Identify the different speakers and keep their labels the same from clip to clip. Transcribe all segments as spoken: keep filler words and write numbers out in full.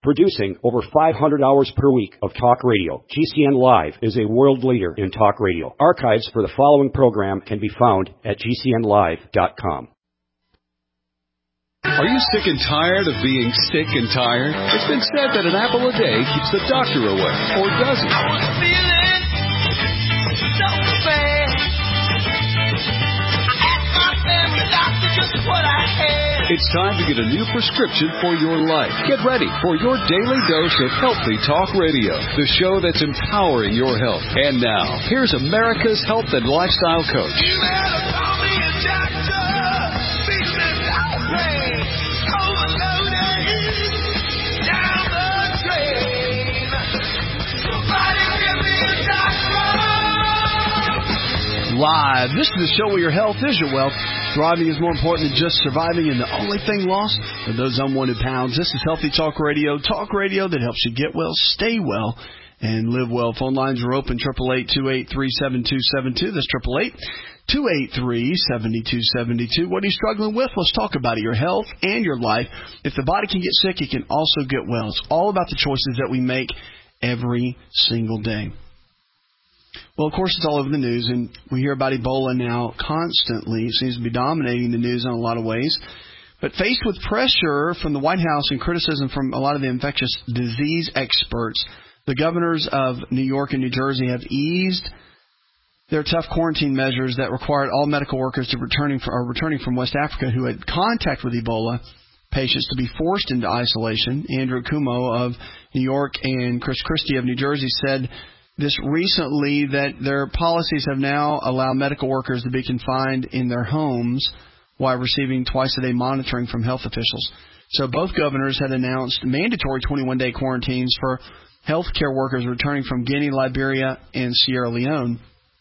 Speaker 1: Producing over five hundred hours per week of talk radio, G C N Live is a world leader in talk radio. Archives for the following program can be found at G C N live dot com.
Speaker 2: Are you sick and tired of being sick and tired? It's been said that an apple a day keeps the doctor away, or does it? I was feeling so bad. I asked my family doctor just what I had. It's time to get a new prescription for your life. Get ready for your daily dose of Healthy Talk Radio, the show that's empowering your health. And now, here's America's health and lifestyle coach. You had a me a doctor, business outrage, overloaded, down the drain. Somebody give me a doctor.
Speaker 3: Live. This is the show where your health is your wealth. Thriving is more important than just surviving, and the only thing lost are those unwanted pounds. This is Healthy Talk Radio, talk radio that helps you get well, stay well, and live well. Phone lines are open, eight eight eight, two eight three, seven two seven two. That's eight eight eight, two eight three, seven two seven two. What are you struggling with? Let's talk about it, your health and your life. If the body can get sick, it can also get well. It's all about the choices that we make every single day. Well, of course, it's all over the news, and we hear about Ebola now constantly. It seems to be dominating the news in a lot of ways. But faced with pressure from the White House and criticism from a lot of the infectious disease experts, the governors of New York and New Jersey have eased their tough quarantine measures that required all medical workers to returning from, or returning from West Africa who had contact with Ebola patients to be forced into isolation. Andrew Cuomo of New York and Chris Christie of New Jersey said this recently, that their policies have now allowed medical workers to be confined in their homes while receiving twice-a-day monitoring from health officials. So both governors had announced mandatory twenty-one day quarantines for healthcare workers returning from Guinea, Liberia, and Sierra Leone.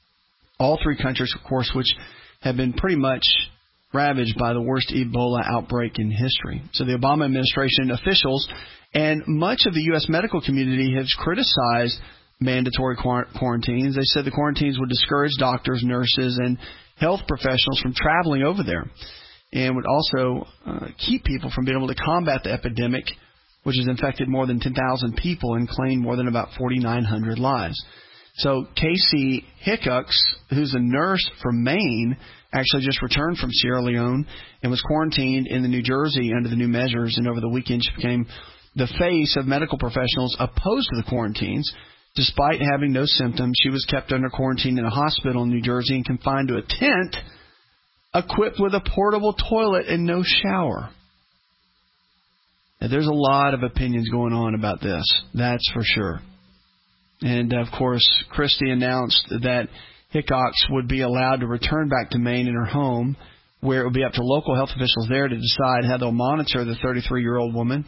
Speaker 3: All three countries, of course, which have been pretty much ravaged by the worst Ebola outbreak in history. So the Obama administration officials and much of the U S medical community has criticized mandatory quarantines. They said the quarantines would discourage doctors, nurses, and health professionals from traveling over there, and would also uh, keep people from being able to combat the epidemic, which has infected more than ten thousand people and claimed more than about forty-nine hundred lives. So Casey Hickox, who's a nurse from Maine, actually just returned from Sierra Leone and was quarantined in the New Jersey under the new measures, and over the weekend she became the face of medical professionals opposed to the quarantines. Despite having no symptoms, she was kept under quarantine in a hospital in New Jersey and confined to a tent equipped with a portable toilet and no shower. Now, there's a lot of opinions going on about this, that's for sure. And, of course, Christie announced that Hickox would be allowed to return back to Maine in her home, where it would be up to local health officials there to decide how they'll monitor the thirty-three-year-old woman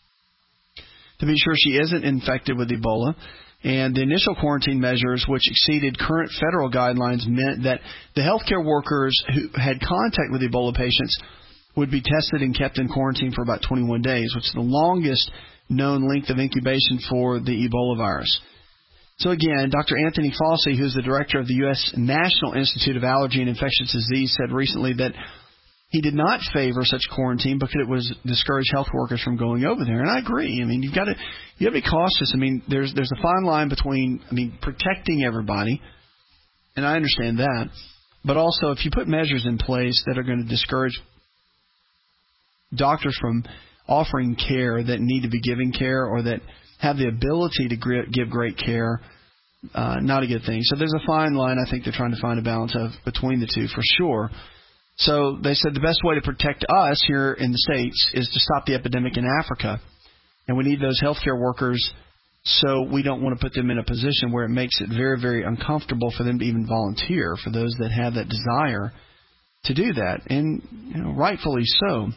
Speaker 3: to be sure she isn't infected with Ebola. And the initial quarantine measures, which exceeded current federal guidelines, meant that the healthcare workers who had contact with Ebola patients would be tested and kept in quarantine for about twenty-one days, which is the longest known length of incubation for the Ebola virus. So again, Doctor Anthony Fauci, who's the director of the U S National Institute of Allergy and Infectious Disease, said recently that he did not favor such quarantine because it was discourage health workers from going over there. And I agree. I mean, you've got to you have to be cautious. I mean, there's there's a fine line between, I mean, protecting everybody, and I understand that, but also if you put measures in place that are going to discourage doctors from offering care that need to be giving care or that have the ability to give great care, uh, not a good thing. So there's a fine line I think they're trying to find a balance of between the two for sure. So they said the best way to protect us here in the States is to stop the epidemic in Africa. And we need those healthcare workers, so we don't want to put them in a position where it makes it very, very uncomfortable for them to even volunteer, for those that have that desire to do that. And, you know, rightfully so.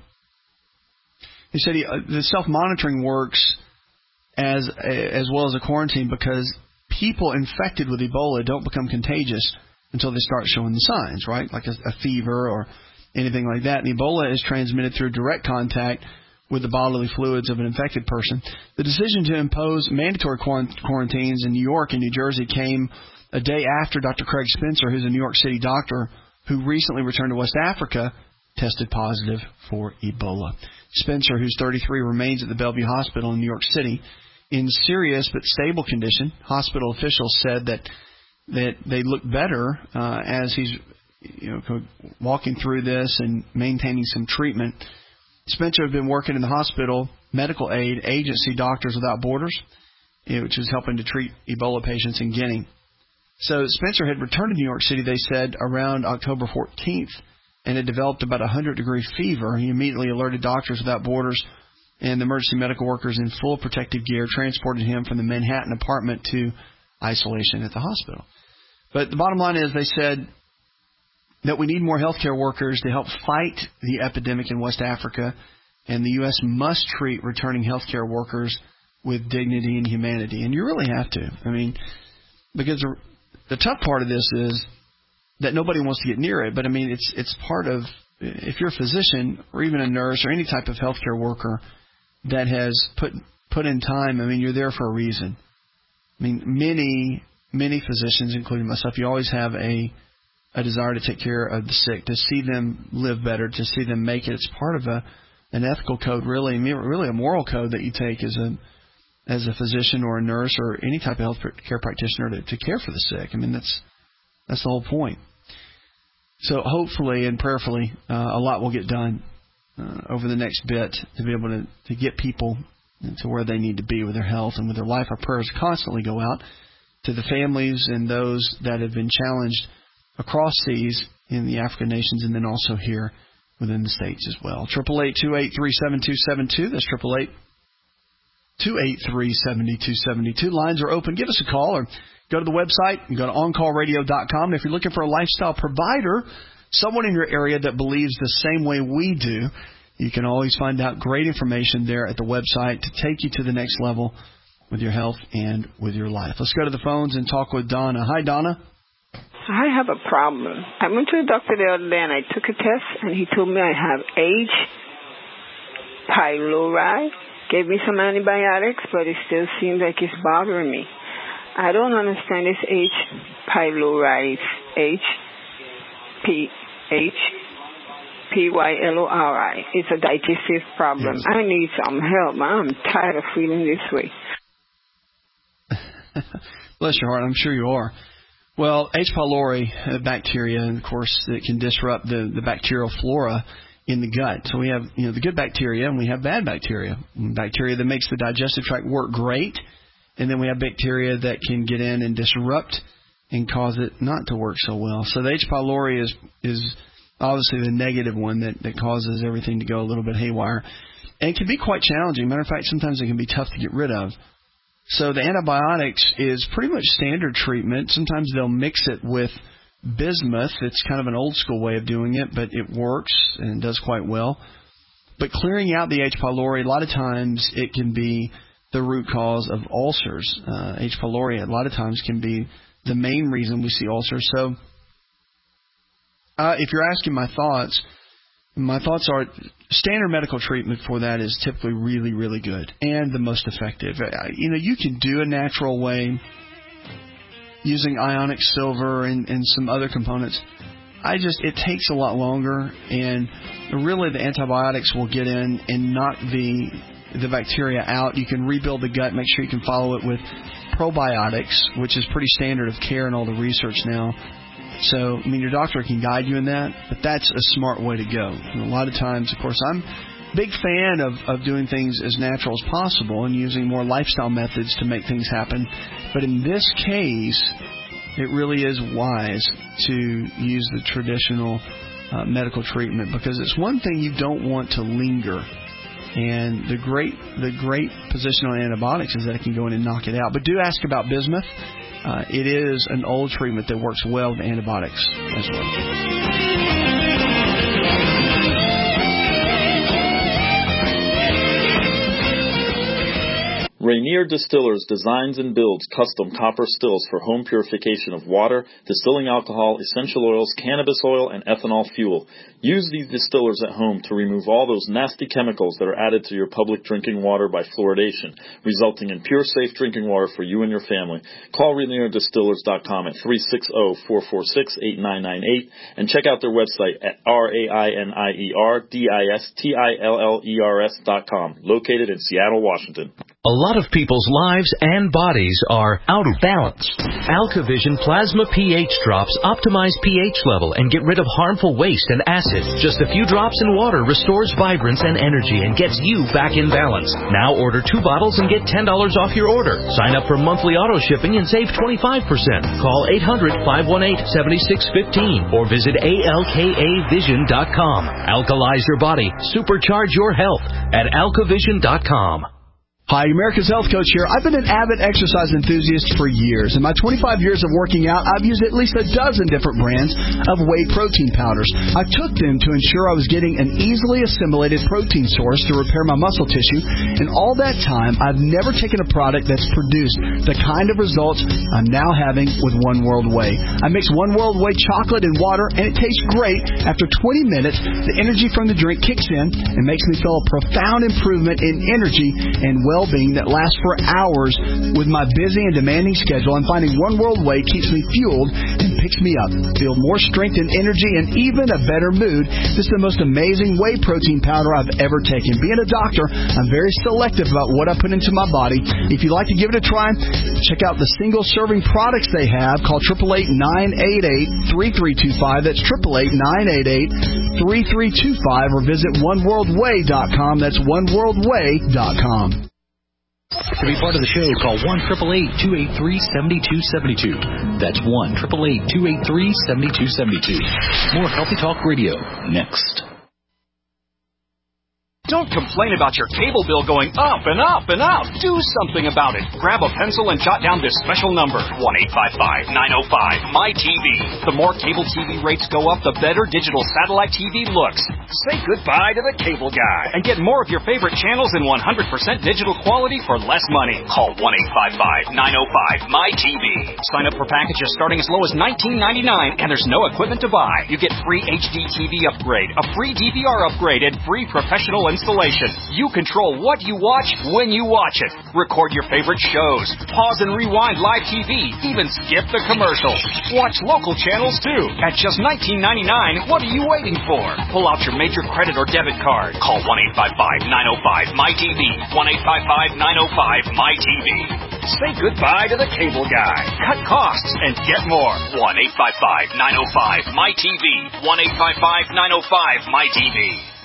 Speaker 3: He said he, uh, the self-monitoring works as as well as a quarantine because people infected with Ebola don't become contagious until they start showing the signs, right? Like a, a fever or anything like that. And Ebola is transmitted through direct contact with the bodily fluids of an infected person. The decision to impose mandatory quarantines in New York and New Jersey came a day after Doctor Craig Spencer, who's a New York City doctor who recently returned to West Africa, tested positive for Ebola. Spencer, who's thirty-three, remains at the Bellevue Hospital in New York City in serious but stable condition. Hospital officials said that that they look better uh, as he's you know walking through this and maintaining some treatment. Spencer had been working in the hospital medical aid agency Doctors Without Borders, which is helping to treat Ebola patients in Guinea. So Spencer had returned to New York City, they said, around October fourteenth, and had developed about a hundred-degree fever. He immediately alerted Doctors Without Borders, and the emergency medical workers in full protective gear transported him from the Manhattan apartment to isolation at the hospital. But the bottom line is they said that we need more healthcare workers to help fight the epidemic in West Africa, and the U S must treat returning healthcare workers with dignity and humanity. And you really have to. I mean, because the tough part of this is that nobody wants to get near it. But, I mean, it's it's part of, if you're a physician or even a nurse or any type of healthcare worker that has put put in time, I mean, you're there for a reason. I mean, many, many physicians, including myself, you always have a a desire to take care of the sick, to see them live better, to see them make it. It's part of a an ethical code, really, really a moral code that you take as a as a physician or a nurse or any type of health care practitioner to, to care for the sick. I mean, that's that's the whole point. So hopefully and prayerfully, uh, a lot will get done uh, over the next bit to be able to, to get people to where they need to be with their health and with their life. Our prayers constantly go out to the families and those that have been challenged across seas in the African nations and then also here within the States as well. eight eight eight, two eight three, seven two seven two. That's eight eight eight, two eight three, seven two seven two. Lines are open. Give us a call or go to the website and go to on call radio dot com. If you're looking for a lifestyle provider, someone in your area that believes the same way we do, you can always find out great information there at the website to take you to the next level with your health and with your life. Let's go to the phones and talk with Donna. Hi, Donna.
Speaker 4: I have a problem. I went to the doctor the other day and I took a test and he told me I have H. pylori, gave me some antibiotics, but it still seems like it's bothering me. I don't understand this H. pylori. H. P. H. P Y L O R I. It's a digestive problem. Yes. I need some help. I'm tired of feeling this way.
Speaker 3: Bless your heart. I'm sure you are. Well, H. pylori uh, bacteria, and of course, it can disrupt the, the bacterial flora in the gut. So we have, you know, the good bacteria and we have bad bacteria. Bacteria that makes the digestive tract work great, and then we have bacteria that can get in and disrupt and cause it not to work so well. So the H. pylori is is obviously the negative one that, that causes everything to go a little bit haywire. And it can be quite challenging. Matter of fact, sometimes it can be tough to get rid of. So the antibiotics is pretty much standard treatment. Sometimes they'll mix it with bismuth. It's kind of an old school way of doing it, but it works and does quite well. But clearing out the H. pylori, a lot of times it can be the root cause of ulcers. Uh, H. pylori a lot of times can be the main reason we see ulcers. So uh, if you're asking my thoughts, my thoughts are standard medical treatment for that is typically really, really good and the most effective. You know, you can do a natural way using ionic silver and, and some other components. I just, it takes a lot longer, and really the antibiotics will get in and knock the the bacteria out. You can rebuild the gut, make sure you can follow it with probiotics, which is pretty standard of care in all the research now. So, I mean, your doctor can guide you in that, but that's a smart way to go. And a lot of times, of course, I'm a big fan of, of doing things as natural as possible and using more lifestyle methods to make things happen. But in this case, it really is wise to use the traditional uh, medical treatment, because it's one thing you don't want to linger. And the great the great position on antibiotics is that it can go in and knock it out. But do ask about bismuth. Uh, it is an old treatment that works well with antibiotics as well.
Speaker 5: Rainier Distillers designs and builds custom copper stills for home purification of water, distilling alcohol, essential oils, cannabis oil, and ethanol fuel. Use these distillers at home to remove all those nasty chemicals that are added to your public drinking water by fluoridation, resulting in pure, safe drinking water for you and your family. Call Rainier Distillers dot com at three six zero, four four six, eight nine nine eight and check out their website at R A I N I E R D I S T I L L E R S dot com, located in Seattle, Washington.
Speaker 6: A lot of people's lives and bodies are out of balance. AlkaVision Plasma pH drops optimize pH level and get rid of harmful waste and acid. Just a few drops in water restores vibrance and energy and gets you back in balance. Now order two bottles and get ten dollars off your order. Sign up for monthly auto shipping and save twenty-five percent. Call eight hundred, five one eight, seven six one five or visit A L K A vision dot com. Alkalize your body. Supercharge your health at alka vision dot com.
Speaker 3: Hi, America's Health Coach here. I've been an avid exercise enthusiast for years. In my twenty-five years of working out, I've used at least a dozen different brands of whey protein powders. I took them to ensure I was getting an easily assimilated protein source to repair my muscle tissue. And all that time, I've never taken a product that's produced the kind of results I'm now having with One World Whey. I mix One World Whey chocolate and water, and it tastes great. After twenty minutes, the energy from the drink kicks in and makes me feel a profound improvement in energy and well well-being that lasts for hours. With my busy and demanding schedule, I'm finding One World Whey keeps me fueled and picks me up. Feel more strength and energy and even a better mood. This is the most amazing whey protein powder I've ever taken. Being a doctor, I'm very selective about what I put into my body. If you'd like to give it a try, check out the single-serving products they have. Call eight eight eight, nine eight eight, three three two five. That's eight eight eight, nine eight eight, three three two five or visit one world whey dot com. That's one world whey dot com.
Speaker 7: To be part of the show, call one eight eight eight, two eight three, seven two seven two. That's one eight eight eight, two eight three, seven two seven two. More Healthy Talk Radio next.
Speaker 8: Don't complain about your cable bill going up and up and up. Do something about it. Grab a pencil and jot down this special number, one eight five five, nine oh five, M Y T V. The more cable T V rates go up, the better digital satellite T V looks. Say goodbye to the cable guy and get more of your favorite channels in one hundred percent digital quality for less money. Call one eight five five, nine oh five, M Y T V. Sign up for packages starting as low as nineteen ninety-nine, and there's no equipment to buy. You get free H D T V upgrade, a free D V R upgrade, and free professional installation. You control what you watch when you watch it. Record your favorite shows. Pause and rewind live T V. Even skip the commercials. Watch local channels too. At just nineteen ninety-nine, what are you waiting for? Pull out your major credit or debit card. Call one eight five five, nine oh five, M Y T V. one eight five five, nine oh five, M Y T V. Say goodbye to the cable guy. Cut costs and get more. one eight five five, nine oh five, M Y T V. one eight five five, nine oh five, M Y T V.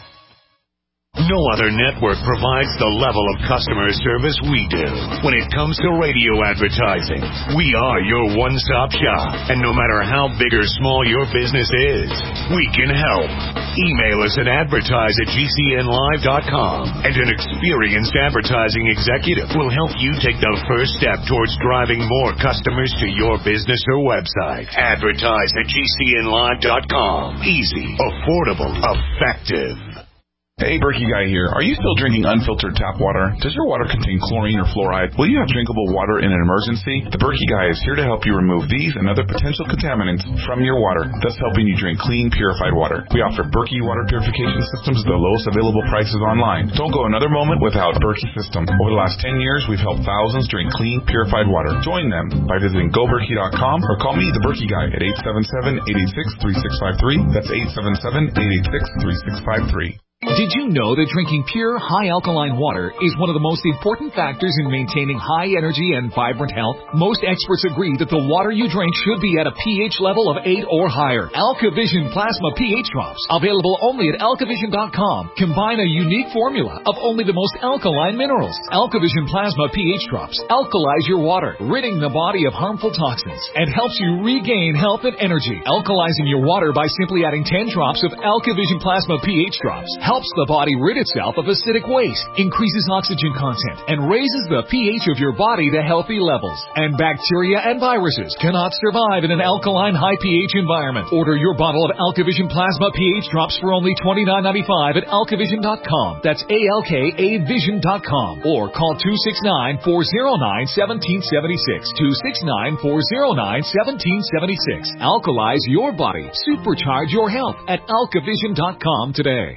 Speaker 9: No other network provides the level of customer service we do. When it comes to radio advertising, we are your one-stop shop. And no matter how big or small your business is, we can help. Email us at advertise at G C N live dot com, and an experienced advertising executive will help you take the first step towards driving more customers to your business or website. Advertise at G C N live dot com. Easy, affordable, effective.
Speaker 10: Hey, Berkey Guy here. Are you still drinking unfiltered tap water? Does your water contain chlorine or fluoride? Will you have drinkable water in an emergency? The Berkey Guy is here to help you remove these and other potential contaminants from your water, thus helping you drink clean, purified water. We offer Berkey water purification systems at the lowest available prices online. Don't go another moment without Berkey system. Over the last ten years, we've helped thousands drink clean, purified water. Join them by visiting go berkey dot com or call me, the Berkey Guy, at eight seven seven, eight eight six, three six five three. That's eight seven seven, eight eight six, three six five three.
Speaker 11: Did you know that drinking pure, high alkaline water is one of the most important factors in maintaining high energy and vibrant health? Most experts agree that the water you drink should be at a pH level of eight or higher. AlkaVision Plasma pH drops, available only at alka vision dot com, combine a unique formula of only the most alkaline minerals. AlkaVision Plasma pH drops alkalize your water, ridding the body of harmful toxins, and helps you regain health and energy. Alkalizing your water by simply adding ten drops of AlkaVision Plasma pH drops helps helps the body rid itself of acidic waste, increases oxygen content, and raises the pH of your body to healthy levels. And bacteria and viruses cannot survive in an alkaline high pH environment. Order your bottle of AlkaVision Plasma pH drops for only twenty-nine ninety-five at alkavision dot com. That's A L K A vision dot com. Or call two six nine, four oh nine, one seven seven six. two six nine, four oh nine, one seven seven six. Alkalize your body. Supercharge your health at alkavision dot com today.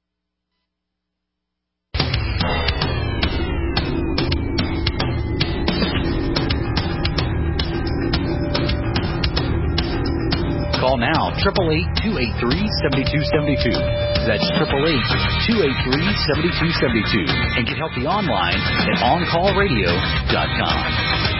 Speaker 7: Call now, eight eight eight, two eight three, seven two seven two. That's eight eight eight, two eight three, seven two seven two. And get healthy online at on call radio dot com.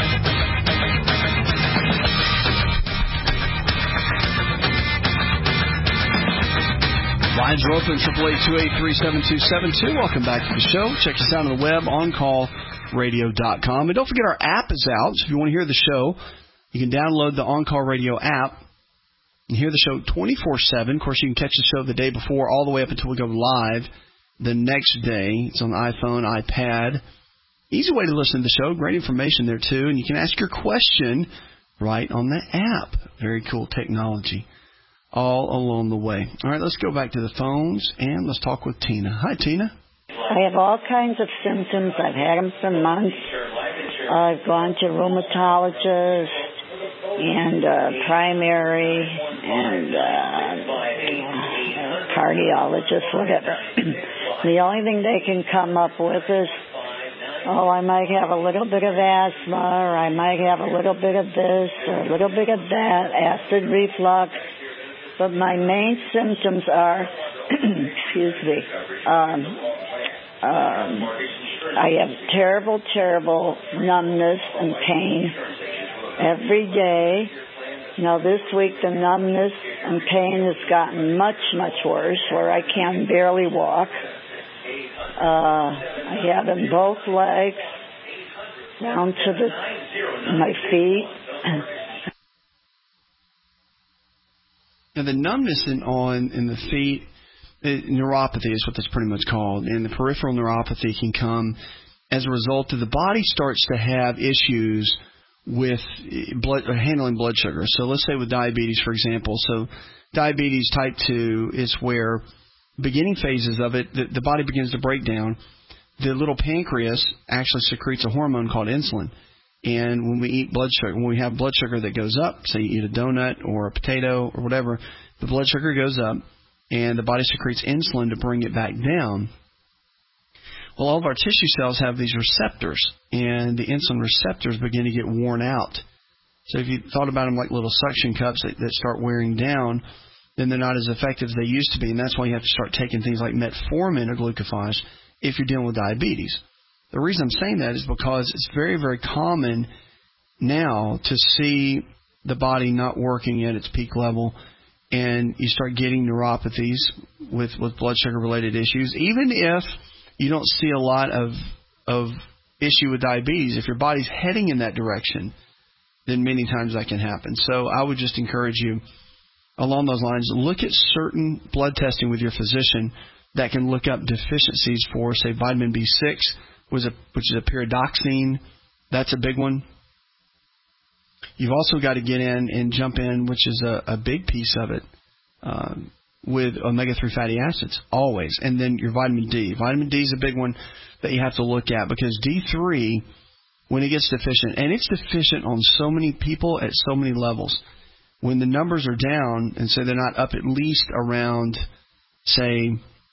Speaker 3: Lines are open, eight eight eight, two eight three, seven two seven two. Welcome back to the show. Check us out on the web, on call radio dot com. And don't forget our app is out, so if you want to hear the show, you can download the On Call Radio app and hear the show twenty-four seven. Of course, you can catch the show the day before all the way up until we go live the next day. It's on iPhone, iPad. Easy way to listen to the show. Great information there, too. And you can ask your question right on the app. Very cool technology all along the way. All right, let's go back to the phones, and let's talk with Tina. Hi, Tina.
Speaker 12: I have all kinds of symptoms. I've had them for months. I've gone to rheumatologist and uh, primary and uh, cardiologist, whatever. The only thing they can come up with is, oh, I might have a little bit of asthma, or I might have a little bit of this, or a little bit of that, acid reflux. But my main symptoms are, excuse me, um, um, I have terrible, terrible numbness and pain every day. Now this week the numbness and pain has gotten much, much worse, where I can barely walk. Uh, I have in both legs, down to the my feet.
Speaker 3: Now, the numbness in, on in the feet, it, neuropathy is what that's pretty much called, and the peripheral neuropathy can come as a result of the body starts to have issues with blood or handling blood sugar. So let's say with diabetes, for example. So diabetes type two is where beginning phases of it, the, the body begins to break down. The little pancreas actually secretes a hormone called insulin. And when we eat blood sugar, when we have blood sugar that goes up, say you eat a donut or a potato or whatever, the blood sugar goes up and the body secretes insulin to bring it back down. Well, all of our tissue cells have these receptors, and the insulin receptors begin to get worn out. So if you thought about them like little suction cups that, that start wearing down, then they're not as effective as they used to be, and that's why you have to start taking things like metformin or glucophage if you're dealing with diabetes. The reason I'm saying that is because it's very, very common now to see the body not working at its peak level, and you start getting neuropathies with, with blood sugar-related issues. Even if you don't see a lot of of issue with diabetes, if your body's heading in that direction, then many times that can happen. So I would just encourage you, along those lines, look at certain blood testing with your physician that can look up deficiencies for, say, vitamin B six, which is a, which is a pyridoxine. That's a big one. You've also got to get in and jump in, which is a, a big piece of it, uh, with omega three fatty acids, always. And then your vitamin D. Vitamin D is a big one that you have to look at, because D three, when it gets deficient, and it's deficient on so many people at so many levels, when the numbers are down, and say they're not up at least around, say,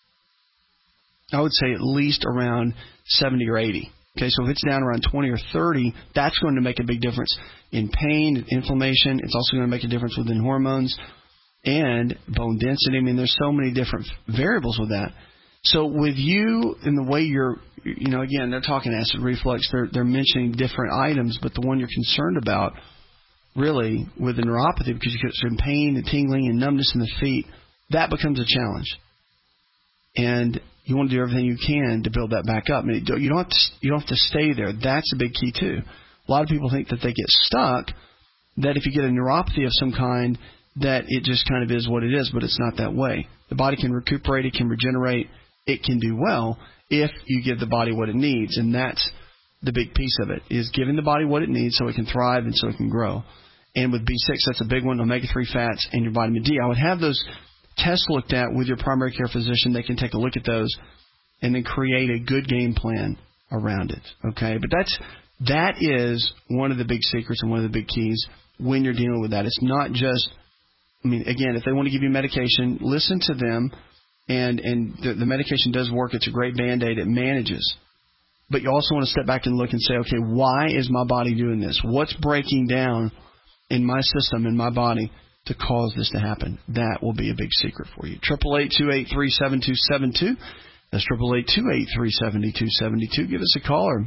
Speaker 3: I would say at least around seventy or eighty. Okay, so if it's down around twenty or thirty, that's going to make a big difference in pain, inflammation. It's also going to make a difference within hormones and bone density. I mean, there's so many different variables with that. So with you and the way you're, you know, again, they're talking acid reflux. They're they're mentioning different items, but the one you're concerned about, really, with the neuropathy, because you get some pain and tingling and numbness in the feet, that becomes a challenge. And you want to do everything you can to build that back up. I mean, you don't have to, you don't have to stay there. That's a big key too. A lot of people think that they get stuck, that if you get a neuropathy of some kind, that it just kind of is what it is, but it's not that way. The body can recuperate, it can regenerate, it can do well if you give the body what it needs. And that's the big piece of it, is giving the body what it needs so it can thrive and so it can grow. And with B six, that's a big one, omega three fats and your vitamin D. I would have those tests looked at with your primary care physician. They can take a look at those and then create a good game plan around it. Okay, but that's that is one of the big secrets and one of the big keys when you're dealing with that. It's not just, I mean, again, if they want to give you medication, listen to them, and, and the, the medication does work. It's a great Band-Aid. It manages. But you also want to step back and look and say, okay, why is my body doing this? What's breaking down in my system, in my body, to cause this to happen? That will be a big secret for you. eight eight eight, two eight three, seven two seven two. That's eight eight eight, two eight three, seven two seven two. Give us a call or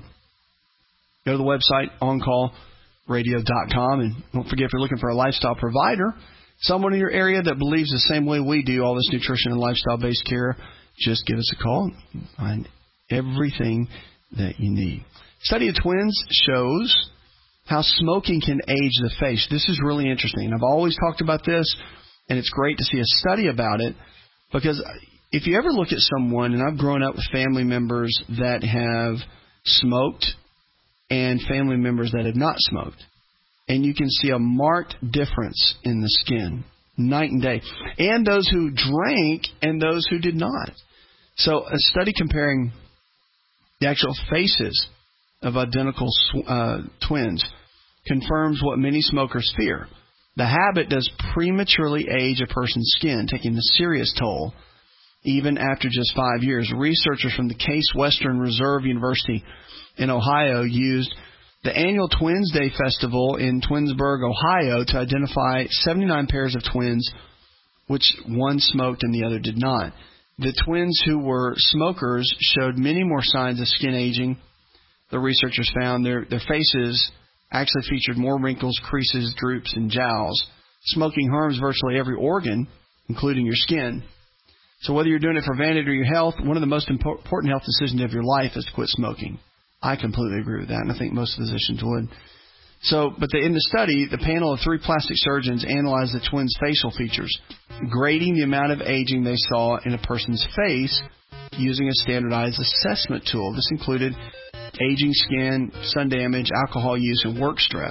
Speaker 3: go to the website, on call radio dot com. And don't forget, if you're looking for a lifestyle provider, someone in your area that believes the same way we do, all this nutrition and lifestyle-based care, just give us a call and find everything that you need. Study of twins shows how smoking can age the face. This is really interesting. I've always talked about this, and it's great to see a study about it, because if you ever look at someone, and I've grown up with family members that have smoked and family members that have not smoked, and you can see a marked difference in the skin, night and day, and those who drank and those who did not. So a study comparing the actual faces of identical uh, twins confirms what many smokers fear. The habit does prematurely age a person's skin, taking a serious toll even after just five years. Researchers from the Case Western Reserve University in Ohio used the annual Twins Day Festival in Twinsburg, Ohio, to identify seventy-nine pairs of twins, which one smoked and the other did not. The twins who were smokers showed many more signs of skin aging. The researchers found their, their faces actually featured more wrinkles, creases, droops, and jowls. Smoking harms virtually every organ, including your skin. So whether you're doing it for vanity or your health, one of the most important health decisions of your life is to quit smoking. I completely agree with that, and I think most physicians would. So, but the, in the study, the panel of three plastic surgeons analyzed the twins' facial features, grading the amount of aging they saw in a person's face using a standardized assessment tool. This included aging skin, sun damage, alcohol use, and work stress.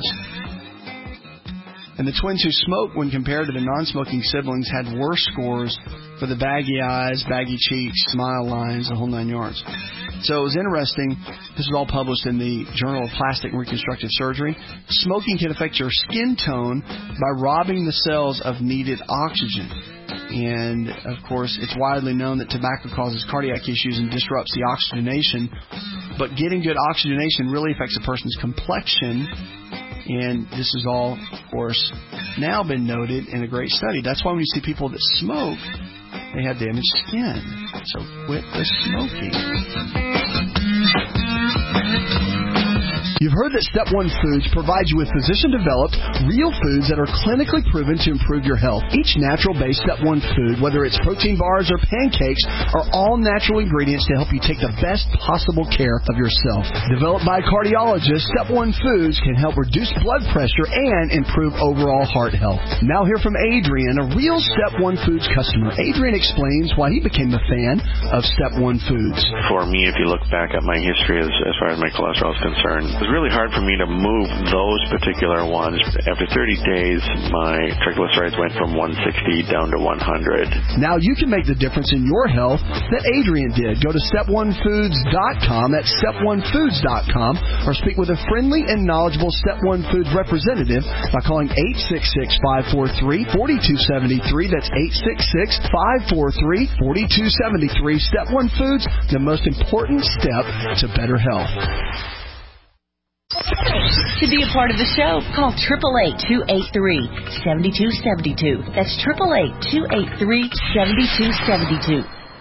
Speaker 3: And the twins who smoked, when compared to the non-smoking siblings, had worse scores for the baggy eyes, baggy cheeks, smile lines, the whole nine yards. So it was interesting. This was all published in the Journal of Plastic and Reconstructive Surgery. Smoking can affect your skin tone by robbing the cells of needed oxygen. And, of course, it's widely known that tobacco causes cardiac issues and disrupts the oxygenation. But getting good oxygenation really affects a person's complexion. And this is all, of course, now been noted in a great study. That's why when you see people that smoke, they have damaged skin. So quit the smoking. You've heard that Step one Foods provides you with physician-developed, real foods that are clinically proven to improve your health. Each natural-based Step one food, whether it's protein bars or pancakes, are all natural ingredients to help you take the best possible care of yourself. Developed by cardiologists, Step one Foods can help reduce blood pressure and improve overall heart health. Now hear from Adrian, a real Step one Foods customer. Adrian explains why he became a fan of Step one Foods.
Speaker 13: For me, if you look back at my history as, as far as my cholesterol is concerned, it was really hard for me to move those particular ones. After thirty days, my triglycerides went from one sixty down to one hundred.
Speaker 3: Now you can make the difference in your health that Adrian did. Go to step one foods dot com. That's step one foods dot com. Or speak with a friendly and knowledgeable Step one Foods representative by calling eight six six, five four three, four two seven three. That's eight six six, five four three, four two seven three. Step one Foods, the most important step to better health.
Speaker 14: To be a part of the show, call eight eight eight, two eight three, seven two seven two. That's eight eight eight, two eight three, seven two seven two.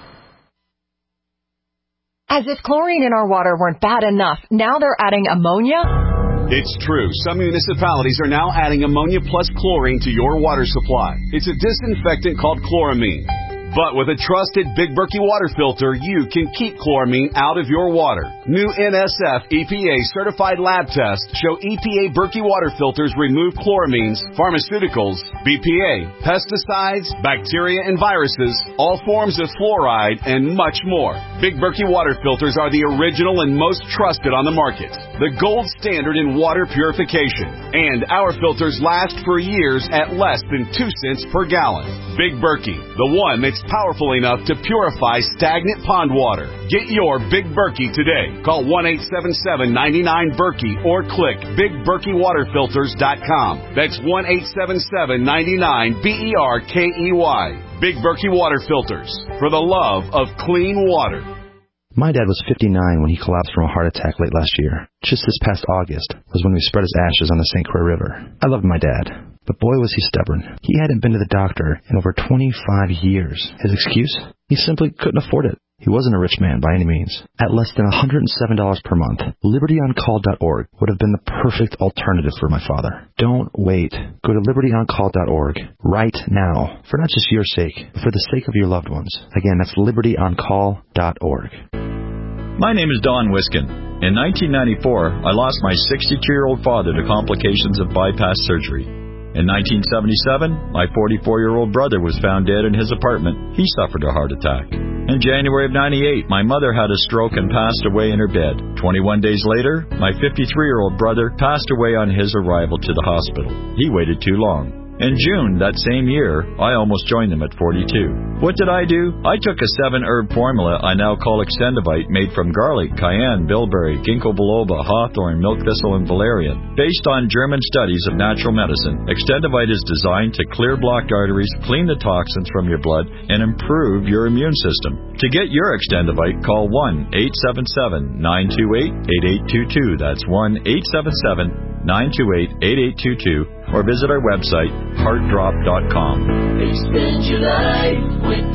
Speaker 15: As if chlorine in our water weren't bad enough, now they're adding ammonia?
Speaker 16: It's true. Some municipalities are now adding ammonia plus chlorine to your water supply. It's a disinfectant called chloramine. But with a trusted Big Berkey water filter, you can keep chloramine out of your water. New N S F E P A certified lab tests show E P A Berkey water filters remove chloramines, pharmaceuticals, B P A, pesticides, bacteria and viruses, all forms of fluoride, and much more. Big Berkey water filters are the original and most trusted on the market. The gold standard in water purification. And our filters last for years at less than two cents per gallon. Big Berkey, the one that's powerful enough to purify stagnant pond water. Get your Big Berkey today. Call one eight seven seven, nine nine, Berkey or click big berkey water filters dot com. That's one eight seven seven, nine nine, B E R K E Y. Big Berkey Water Filters, for the love of clean water.
Speaker 17: My dad was fifty-nine when he collapsed from a heart attack late last year. Just this past August was when we spread his ashes on the Saint Croix River. I loved my dad, but boy was he stubborn. He hadn't been to the doctor in over twenty-five years. His excuse? He simply couldn't afford it. He wasn't a rich man by any means. At less than one hundred seven dollars per month, liberty on call dot org would have been the perfect alternative for my father. Don't wait. Go to liberty on call dot org right now, for not just your sake, but for the sake of your loved ones. Again, that's liberty on call dot org.
Speaker 18: My name is Don Wiskin. In nineteen ninety-four, I lost my sixty-two-year-old father to complications of bypass surgery. In nineteen seventy-seven, my forty-four-year-old brother was found dead in his apartment. He suffered a heart attack. In January of ninety-eight, my mother had a stroke and passed away in her bed. twenty-one days later, my fifty-three-year-old brother passed away on his arrival to the hospital. He waited too long. In June that same year, I almost joined them at forty-two. What did I do? I took a seven-herb formula I now call Extendivite, made from garlic, cayenne, bilberry, ginkgo biloba, hawthorn, milk thistle, and valerian. Based on German studies of natural medicine, Extendivite is designed to clear blocked arteries, clean the toxins from your blood, and improve your immune system. To get your Extendivite, call one eight seven seven, nine two eight, eight eight two two. That's one eight seven seven, nine two eight, eight eight two two. Or visit our website, heart drop dot com.
Speaker 19: Extend your life with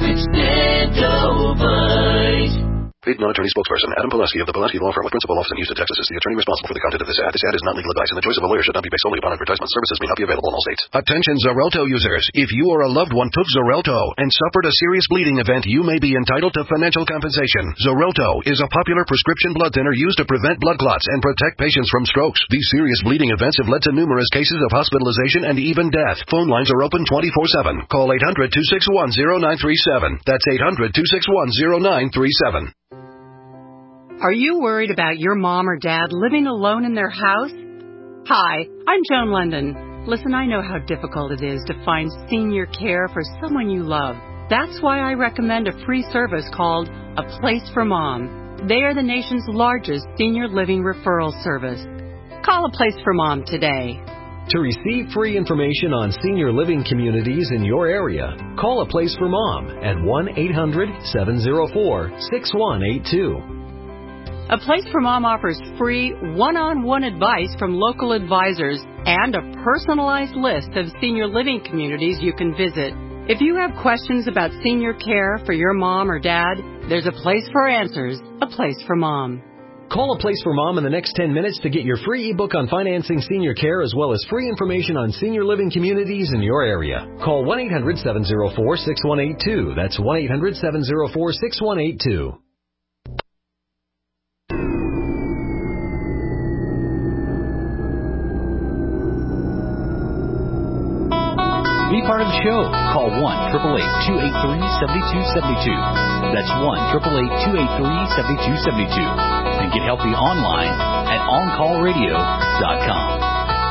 Speaker 19: Extendovite.
Speaker 20: Paid non-attorney spokesperson Adam Pulaski of the Pulaski Law Firm with principal office in Houston, Texas is the attorney responsible for the content of this ad. This ad is not legal advice, and the choice of a lawyer should not be based solely upon advertisement. Services may not be available in all states.
Speaker 21: Attention Xarelto users. If you or a loved one took Xarelto and suffered a serious bleeding event, you may be entitled to financial compensation. Xarelto is a popular prescription blood thinner used to prevent blood clots and protect patients from strokes. These serious bleeding events have led to numerous cases of hospitalization and even death. Phone lines are open twenty-four seven. Call eight hundred, two six one, zero nine three seven. That's eight hundred, two six one, zero nine three seven.
Speaker 22: Are you worried about your mom or dad living alone in their house? Hi, I'm Joan London. Listen, I know how difficult it is to find senior care for someone you love. That's why I recommend a free service called A Place for Mom. They are the nation's largest senior living referral service. Call A Place for Mom today.
Speaker 23: To receive free information on senior living communities in your area, call A Place for Mom at one eight hundred, seven oh four, six one eight two.
Speaker 22: A Place for Mom offers free one-on-one advice from local advisors and a personalized list of senior living communities you can visit. If you have questions about senior care for your mom or dad, there's a place for answers, A Place for Mom.
Speaker 23: Call A Place for Mom in the next ten minutes to get your free ebook on financing senior care, as well as free information on senior living communities in your area. Call one eight hundred, seven oh four, six one eight two. That's one eight hundred, seven oh four, six one eight two.
Speaker 7: Be part of the show. Call one eight eight eight, two eight three, seven two seven two. That's one eight eight eight, two eight three, seven two seven two. And get healthy online at on call radio dot com.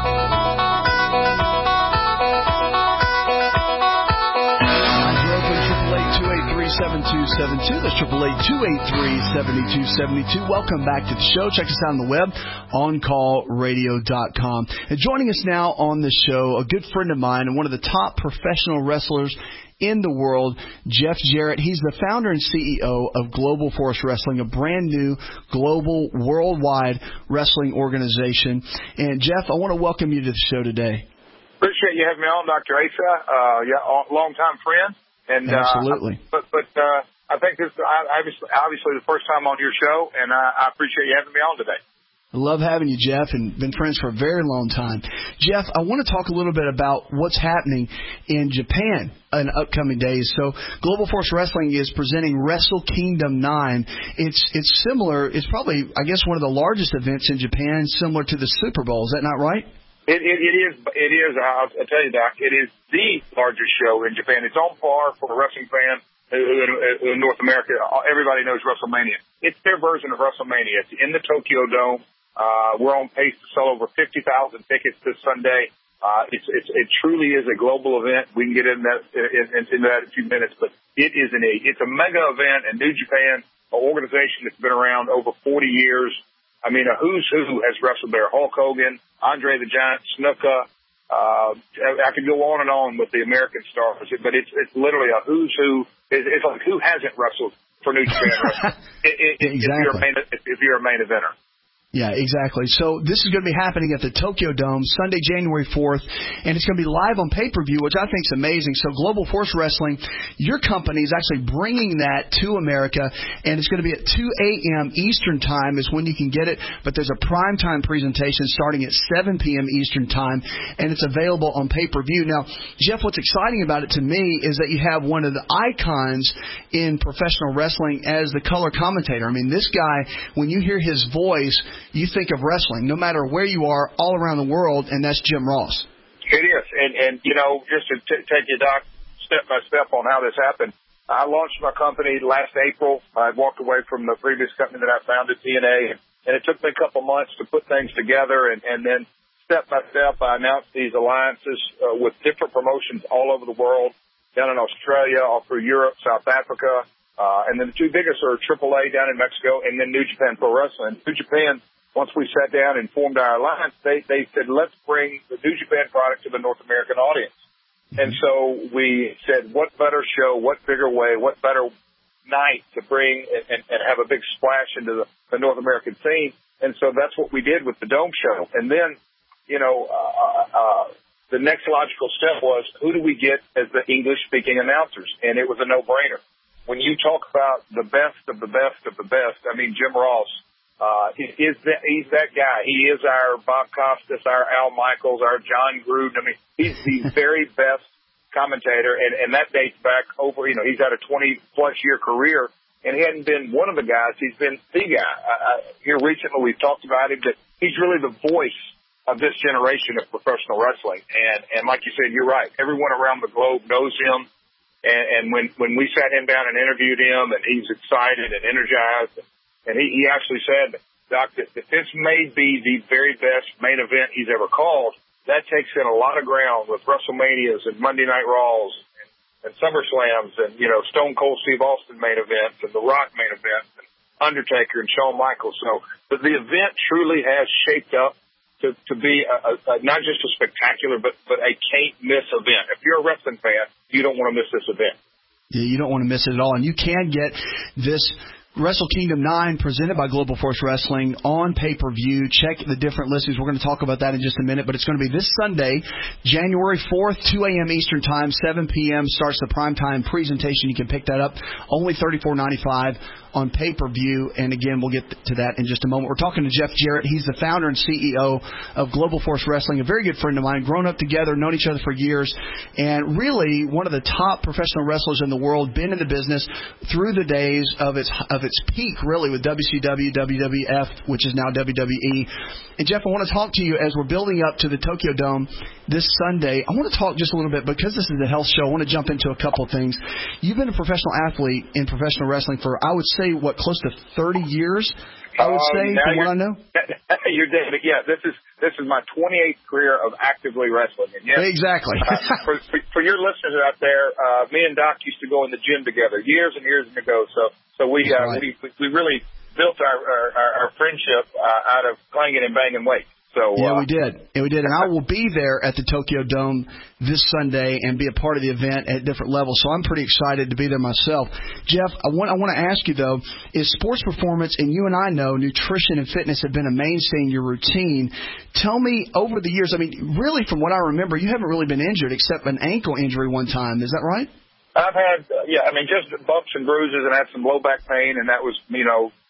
Speaker 3: seven two seven two. That's triple eight, two eight three, seven two seven two. Welcome back to the show. Check us out on the web, on call radio dot com. And joining us now on the show, a good friend of mine and one of the top professional wrestlers in the world, Jeff Jarrett. He's the founder and C E O of Global Force Wrestling, a brand new global, worldwide wrestling organization. And Jeff, I want to welcome you to the show today.
Speaker 24: Appreciate you having me on, Doctor Asa. Uh, yeah, long-time friend. And,
Speaker 3: Absolutely.
Speaker 24: Uh, but but uh, I think this is obviously, obviously the first time on your show, and I, I appreciate you having me on today.
Speaker 3: I love having you, Jeff, and been friends for a very long time. Jeff, I want to talk a little bit about what's happening in Japan in upcoming days. So Global Force Wrestling is presenting Wrestle Kingdom nine. It's it's similar. It's probably, I guess, one of the largest events in Japan, similar to the Super Bowl. Is that not right?
Speaker 24: It, it, it is. It is. I'll, I'll tell you, Doc. It is the largest show in Japan. It's on par for a wrestling fan in, in North America. Everybody knows WrestleMania. It's their version of WrestleMania. It's in the Tokyo Dome. Uh, we're on pace to sell over fifty thousand tickets this Sunday. Uh, it's, it's, it truly is a global event. We can get into that, in, into that in a few minutes, but it is an, it's a mega event, and New Japan, an organization that's been around over forty years. I mean, a who's who has wrestled there. Hulk Hogan, Andre the Giant, Snuka. Uh, I could go on and on with the American stars, but it's, it's literally a who's who. It's, it's like who hasn't wrestled for New Japan wrestling it, it, exactly. if, you're a main, if, if you're a main eventer.
Speaker 3: Yeah, exactly. So this is going to be happening at the Tokyo Dome Sunday, January fourth, and it's going to be live on pay-per-view, which I think is amazing. So Global Force Wrestling, your company is actually bringing that to America, and it's going to be at two a.m. Eastern Time is when you can get it, but there's a primetime presentation starting at seven p.m. Eastern Time, and it's available on pay-per-view. Now, Jeff, what's exciting about it to me is that you have one of the icons in professional wrestling as the color commentator. I mean, this guy, when you hear his voice, you think of wrestling, no matter where you are, all around the world, and that's Jim Ross.
Speaker 24: It is. And, and you know, just to t- take you, Doc, step by step on how this happened, I launched my company last April. I walked away from the previous company that I founded, T N A, and, and it took me a couple months to put things together, and, and then step by step I announced these alliances uh, with different promotions all over the world, down in Australia, all through Europe, South Africa, uh, and then the two biggest are triple A down in Mexico, and then New Japan Pro Wrestling. New Japan, once we sat down and formed our alliance, they, they said, let's bring the New Japan product to the North American audience. Mm-hmm. And so we said, what better show, what bigger way, what better night to bring and, and, and have a big splash into the, the North American scene. And so that's what we did with the Dome show. And then, you know, uh, uh, the next logical step was, who do we get as the English-speaking announcers? And it was a no-brainer. When you talk about the best of the best of the best, I mean, Jim Ross, Uh, he is that, he's that guy. He is our Bob Costas, our Al Michaels, our John Gruden. I mean, he's the very best commentator, and, and that dates back over, you know, he's had a twenty-plus year career, and he hadn't been one of the guys. He's been the guy. Uh, here recently we've talked about him, but he's really the voice of this generation of professional wrestling. And, and like you said, you're right. Everyone around the globe knows him, and, and when, when we sat him down and interviewed him, and he's excited and energized, and he, he actually said, Doc, that this may be the very best main event he's ever called. That takes in a lot of ground with WrestleManias and Monday Night Raws and, and SummerSlams and, you know, Stone Cold Steve Austin main events and The Rock main events and Undertaker and Shawn Michaels. So but the event truly has shaped up to, to be a, a, a, not just a spectacular, but, but a can't-miss event. If you're a wrestling fan, you don't want to miss this event.
Speaker 3: Yeah, you don't want to miss it at all. And you can get this Wrestle Kingdom nine presented by Global Force Wrestling on pay-per-view. Check the different listings. We're going to talk about that in just a minute, but it's going to be this Sunday, January fourth, two a.m. Eastern Time, seven p.m. starts the primetime presentation. You can pick that up. Only thirty-four ninety-five on pay-per-view, and again, we'll get to that in just a moment. We're talking to Jeff Jarrett. He's the founder and C E O of Global Force Wrestling, a very good friend of mine, grown up together, known each other for years, and really one of the top professional wrestlers in the world, been in the business through the days of its of its peak, really, with W C W, W W F, which is now W W E. And, Jeff, I want to talk to you as we're building up to the Tokyo Dome this Sunday. I want to talk just a little bit, because this is the health show, I want to jump into a couple of things. You've been a professional athlete in professional wrestling for, I would say, what, close to thirty years, I would say, um, from what I know?
Speaker 24: You're dead. Yeah, this is this is my twenty-eighth career of actively wrestling. And yes,
Speaker 3: exactly.
Speaker 24: uh, for, for, for your listeners out there, uh, me and Doc used to go in the gym together years and years ago. So so we uh, right. we we really built our our, our friendship uh, out of clanging and banging weight. So,
Speaker 3: yeah,
Speaker 24: uh,
Speaker 3: we did. Yeah, we did. And I will be there at the Tokyo Dome this Sunday and be a part of the event at different levels. So I'm pretty excited to be there myself. Jeff, I want, I want to ask you, though, is sports performance, and you and I know nutrition and fitness have been a mainstay in your routine. Tell me, over the years, I mean, really from what I remember, you haven't really been injured except an ankle injury one time. Is that right?
Speaker 24: I've had, uh, yeah, I mean, just bumps and bruises, and I had some low back pain, and that was, you know,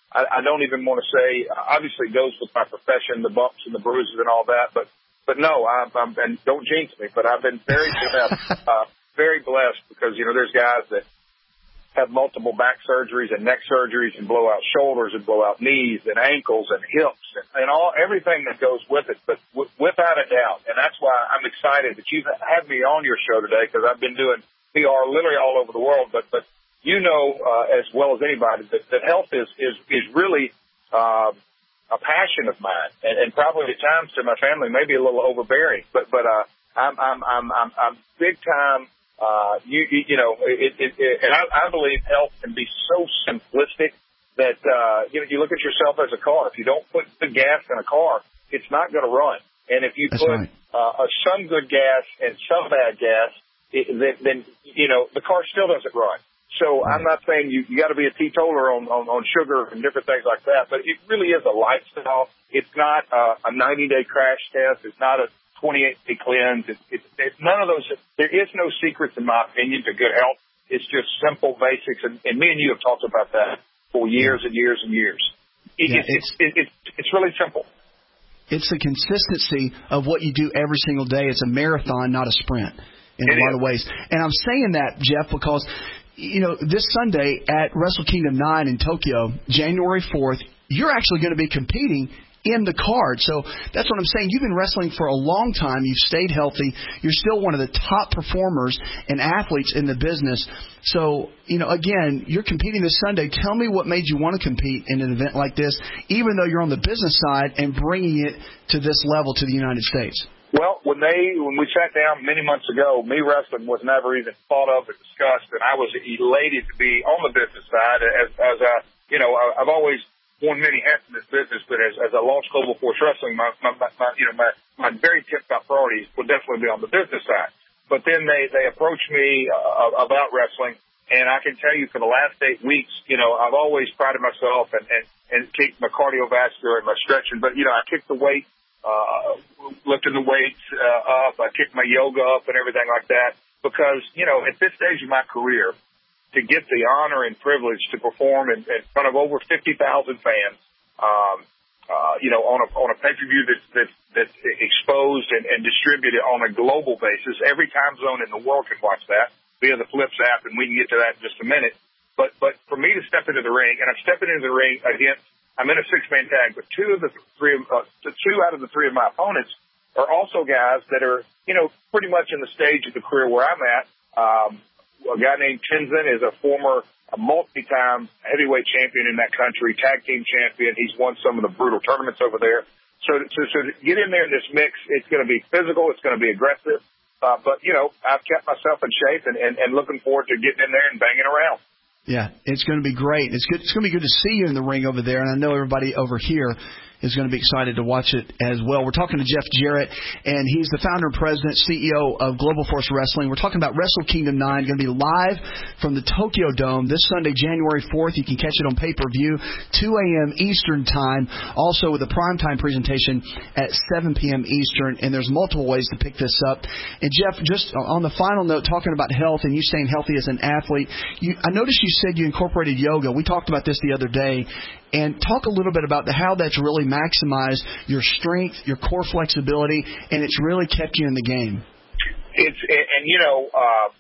Speaker 24: I, I don't even want to say, obviously it goes with my profession, the bumps and the bruises and all that, but, but no, I'm, I'm, and don't jinx me, but I've been very blessed, uh, very blessed because, you know, there's guys that have multiple back surgeries and neck surgeries and blow out shoulders and blow out knees and ankles and hips and, and all, everything that goes with it, but w- without a doubt. And that's why I'm excited that you've had me on your show today because I've been doing P R literally all over the world, but, but, you know, uh, as well as anybody that, that health is, is, is really, uh, a passion of mine and, and probably at times to my family, maybe a little overbearing, but, but, uh, I'm, I'm, I'm, I'm, I'm big time. Uh, you, you, you know, it, it, it, and I, I believe health can be so simplistic that, uh, you know, you look at yourself as a car. If you don't put good gas in a car, it's not going to run. And if you
Speaker 3: That's
Speaker 24: put,
Speaker 3: right.
Speaker 24: uh, some good gas and some bad gas, it, then, then, you know, the car still doesn't run. So right. I'm not saying you, you got to be a teetotaler on, on, on sugar and different things like that, but it really is a lifestyle. It's not uh, a ninety day crash test. It's not a twenty-eight day cleanse. It's, it's, it's none of those. There is no secrets, in my opinion, to good health. It's just simple basics, and, and me and you have talked about that for years and years and years. It,
Speaker 3: Yeah,
Speaker 24: it's, it's, it, it's, it's really simple.
Speaker 3: It's the consistency of what you do every single day. It's a marathon, not a sprint in
Speaker 24: It
Speaker 3: a lot
Speaker 24: is.
Speaker 3: of ways. And I'm saying that, Jeff, because, you know, this Sunday at Wrestle Kingdom nine in Tokyo, January fourth, you're actually going to be competing in the card. So that's what I'm saying. You've been wrestling for a long time. You've stayed healthy. You're still one of the top performers and athletes in the business. So, you know, again, you're competing this Sunday. Tell me what made you want to compete in an event like this, even though you're on the business side and bringing it to this level to the United States.
Speaker 24: Well, when they when we sat down many months ago, me wrestling was never even thought of or discussed, and I was elated to be on the business side. As, as a, you know, I, I've always worn many hats in this business, but as, as I launched Global Force Wrestling, my, my, my, my you know, my, my very tip-top priorities would definitely be on the business side. But then they, they approached me uh, about wrestling, and I can tell you for the last eight weeks, you know, I've always prided myself and, and, and kicked my cardiovascular and my stretching, but, you know, I kicked the weight, uh, lifting the weights uh, up, I kicked my yoga up and everything like that, because, you know, at this stage of my career, to get the honor and privilege to perform in, in front of over fifty thousand fans, um, uh, you know, on a, on a pay-per-view that's, that's, that's exposed and, and distributed on a global basis. Every time zone in the world can watch that via the Flips app, and we can get to that in just a minute. But, but for me to step into the ring, and I'm stepping into the ring against, I'm in a six-man tag, but two of the three, uh, two out of the three of my opponents are also guys that are, you know, pretty much in the stage of the career where I'm at. Um, A guy named Tenzin is a former a multi-time heavyweight champion in that country, tag team champion. He's won some of the brutal tournaments over there. So, so, so to get in there in this mix, it's going to be physical. It's going to be aggressive. Uh, but, you know, I've kept myself in shape and, and, and looking forward to getting in there and banging around.
Speaker 3: Yeah, it's going to be great. It's good. It's going to be good to see you in the ring over there, and I know everybody over here is going to be excited to watch it as well. We're talking to Jeff Jarrett, and he's the founder and president, C E O of Global Force Wrestling. We're talking about Wrestle Kingdom nine, going to be live from the Tokyo Dome this Sunday, January fourth. You can catch it on pay-per-view, two a.m. Eastern Time, also with a primetime presentation at seven p.m. Eastern, and there's multiple ways to pick this up. And, Jeff, just on the final note, talking about health and you staying healthy as an athlete, you, I noticed you said you incorporated yoga. We talked about this the other day. And talk a little bit about the, how that's really maximized your strength, your core flexibility, and it's really kept you in the game.
Speaker 24: It's and you know, uh,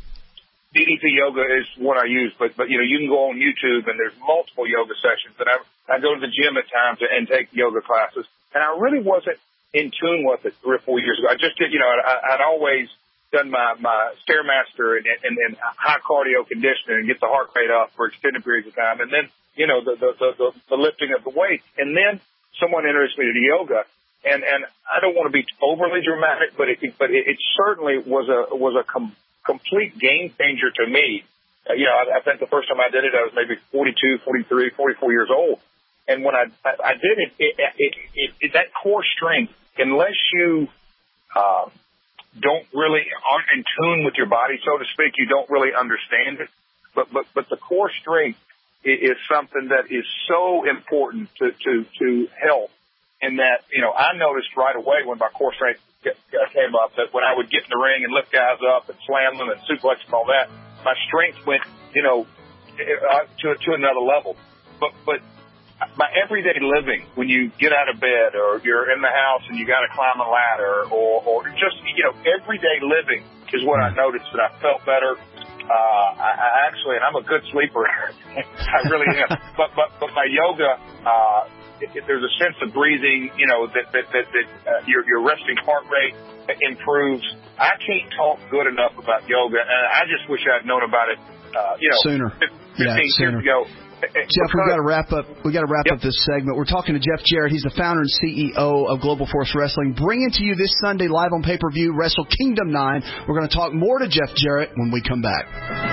Speaker 24: D D P yoga is one I use, but but you know, you can go on YouTube and there's multiple yoga sessions. And I I go to the gym at times and take yoga classes, and I really wasn't in tune with it three or four years ago. I just did, you know, I, I'd always done my my Stairmaster and, and and high cardio conditioning and get the heart rate up for extended periods of time, and then, you know, the, the, the, the lifting of the weight. And then someone introduced me to yoga. And, and I don't want to be overly dramatic, but it, but it, it certainly was a, was a com- complete game changer to me. Uh, you know, I, I think the first time I did it, I was maybe forty-two, forty-three, forty-four years old. And when I, I, I did it, it, it, it, it, that core strength, unless you, uh, don't really, aren't in tune with your body, so to speak, you don't really understand it. But, but, but the core strength is something that is so important to, to, to health. And that, you know, I noticed right away when my core strength came up that when I would get in the ring and lift guys up and slam them and suplex and all that, my strength went, you know, to, to another level. But, but my everyday living, when you get out of bed or you're in the house and you got to climb a ladder, or, or just, you know, everyday living is what I noticed that I felt better. Uh, I, I actually, and I'm a good sleeper. I really am. But, but, but my yoga, uh, it, it, there's a sense of breathing, you know, that, that, that, that uh, your, your resting heart rate improves. I can't talk good enough about yoga, and I just wish I'd known about it, uh, you know,
Speaker 3: sooner.
Speaker 24: fifteen
Speaker 3: yeah,
Speaker 24: years
Speaker 3: sooner.
Speaker 24: ago.
Speaker 3: Jeff, we got to wrap up. We got to wrap
Speaker 24: yep.
Speaker 3: up this segment. We're talking to Jeff Jarrett. He's the founder and C E O of Global Force Wrestling. Bringing to you this Sunday live on pay-per-view Wrestle Kingdom nine. We're going to talk more to Jeff Jarrett when we come back.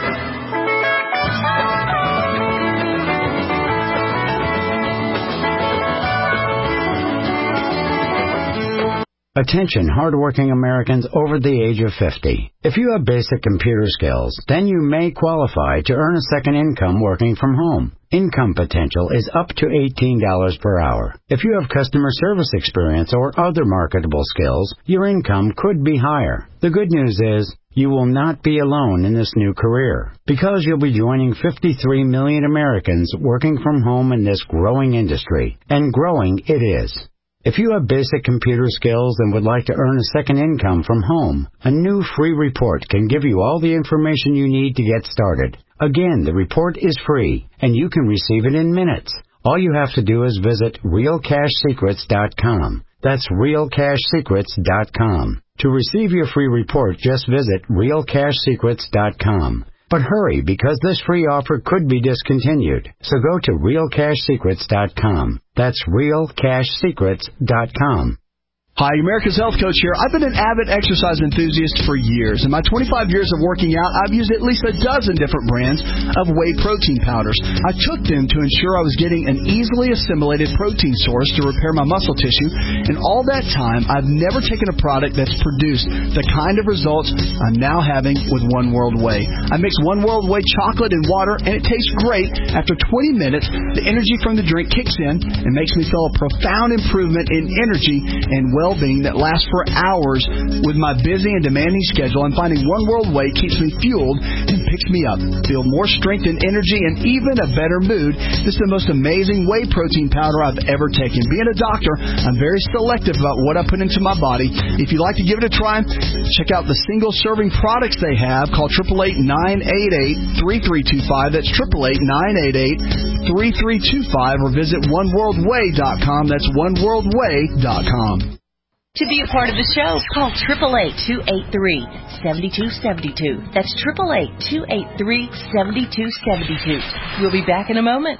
Speaker 1: Attention, hardworking Americans over the age of fifty. If you have basic computer skills, then you may qualify to earn a second income working from home. Income potential is up to eighteen dollars per hour. If you have customer service experience or other marketable skills, your income could be higher. The good news is, you will not be alone in this new career, because you'll be joining fifty-three million Americans working from home in this growing industry. And growing it is. If you have basic computer skills and would like to earn a second income from home, a new free report can give you all the information you need to get started. Again, the report is free, and you can receive it in minutes. All you have to do is visit real cash secrets dot com. That's real cash secrets dot com. To receive your free report, just visit real cash secrets dot com. But hurry, because this free offer could be discontinued. So go to real cash secrets dot com. That's real cash secrets dot com.
Speaker 3: Hi, America's Health Coach here. I've been an avid exercise enthusiast for years. In my twenty-five years of working out, I've used at least a dozen different brands of whey protein powders. I took them to ensure I was getting an easily assimilated protein source to repair my muscle tissue, and all that time, I've never taken a product that's produced the kind of results I'm now having with One World Whey. I mix One World Whey chocolate and water, and it tastes great. After twenty minutes, the energy from the drink kicks in and makes me feel a profound improvement in energy and well well-being that lasts for hours. With my busy and demanding schedule, and finding One World Whey keeps me fueled and picks me up. Feel more strength and energy and even a better mood. This is the most amazing whey protein powder I've ever taken. Being a doctor, I'm very selective about what I put into my body. If you'd like to give it a try, check out the single-serving products they have. Call eight eight eight, nine eight eight, three three two five. That's eight eight eight, nine eight eight, three three two five. Or visit one world whey dot com. That's one world whey dot com.
Speaker 14: To be a part of the show, call eight eight eight, two eight three, seven two seven two. That's eight eight eight, two eight three, seven two seven two. We'll be back in a moment.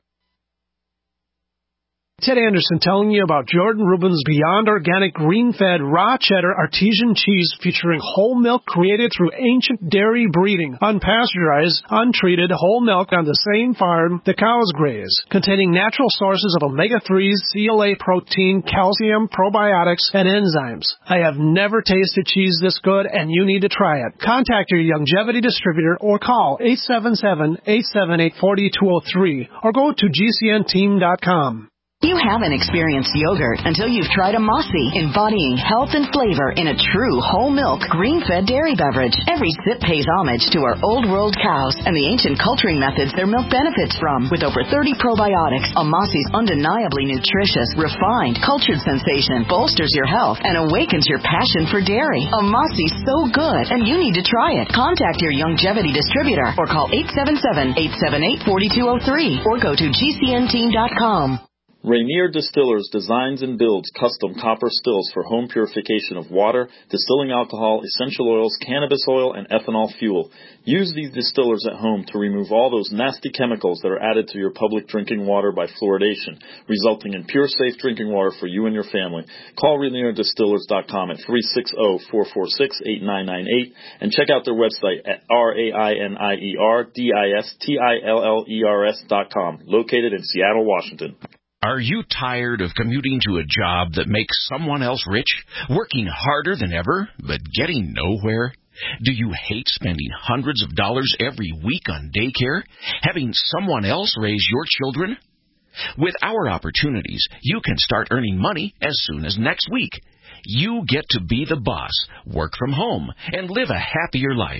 Speaker 2: Ted Anderson telling you about Jordan Rubin's Beyond Organic Green-Fed Raw Cheddar Artesian Cheese featuring whole milk created through ancient dairy breeding, unpasteurized, untreated whole milk on the same farm the cows graze, containing natural sources of omega threes, C L A protein, calcium, probiotics, and enzymes. I have never tasted cheese this good, and you need to try it. Contact your Youngevity distributor or call eight seven seven, eight seven eight, four two zero three or go to G C N team dot com.
Speaker 4: You haven't experienced yogurt until you've tried a Mossy, embodying health and flavor in a true whole milk, green-fed dairy beverage. Every sip pays homage to our old world cows and the ancient culturing methods their milk benefits from. With over thirty probiotics, a Mossy's undeniably nutritious, refined, cultured sensation bolsters your health and awakens your passion for dairy. A Mossy's so good, and you need to try it. Contact your Youngevity distributor or call eight seven seven, eight seven eight, four two zero three or go to G C N team dot com.
Speaker 5: Rainier Distillers designs and builds custom copper stills for home purification of water, distilling alcohol, essential oils, cannabis oil, and ethanol fuel. Use these distillers at home to remove all those nasty chemicals that are added to your public drinking water by fluoridation, resulting in pure, safe drinking water for you and your family. Call Rainier Distillers dot com at three six zero, four four six, eight nine nine eight and check out their website at R A I N I E R D I S T I L L E R S dot com, located in Seattle, Washington.
Speaker 25: Are you tired of commuting to a job that makes someone else rich, working harder than ever, but getting nowhere? Do you hate spending hundreds of dollars every week on daycare, having someone else raise your children? With our opportunities, you can start earning money as soon as next week. You get to be the boss, work from home, and live a happier life.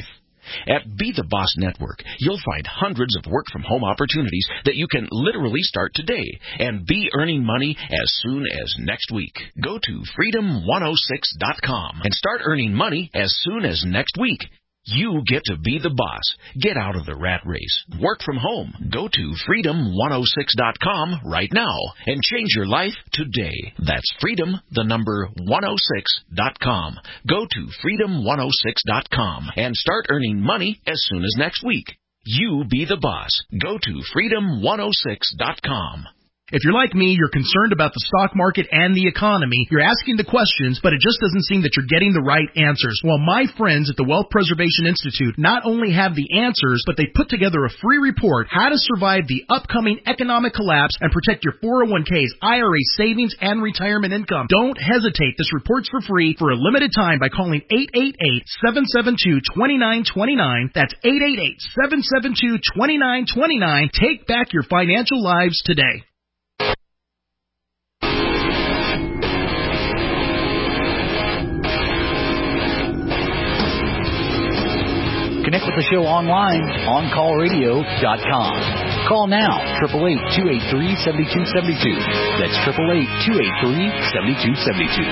Speaker 25: At Be the Boss Network, you'll find hundreds of work-from-home opportunities that you can literally start today and be earning money as soon as next week. Go to freedom one oh six dot com and start earning money as soon as next week. You get to be the boss. Get out of the rat race. Work from home. Go to freedom one oh six dot com right now and change your life today. That's freedom, the number one oh six dot com. Go to freedom one oh six dot com and start earning money as soon as next week. You be the boss. Go to freedom one oh six dot com.
Speaker 6: If you're like me, you're concerned about the stock market and the economy. You're asking the questions, but it just doesn't seem that you're getting the right answers. Well, my friends at the Wealth Preservation Institute not only have the answers, but they put together a free report, How to Survive the Upcoming Economic Collapse and Protect Your four oh one k's, I R A savings, and retirement income. Don't hesitate. This report's for free for a limited time by calling eight eight eight, seven seven two, two nine two nine. That's eight eight eight, seven seven two, two nine two nine. Take back your financial lives today.
Speaker 7: Connect with the show online, on call radio dot com. Call now, eight eight eight, two eight three, seven two seven two. That's eight eight eight, two eight three, seven two seven two.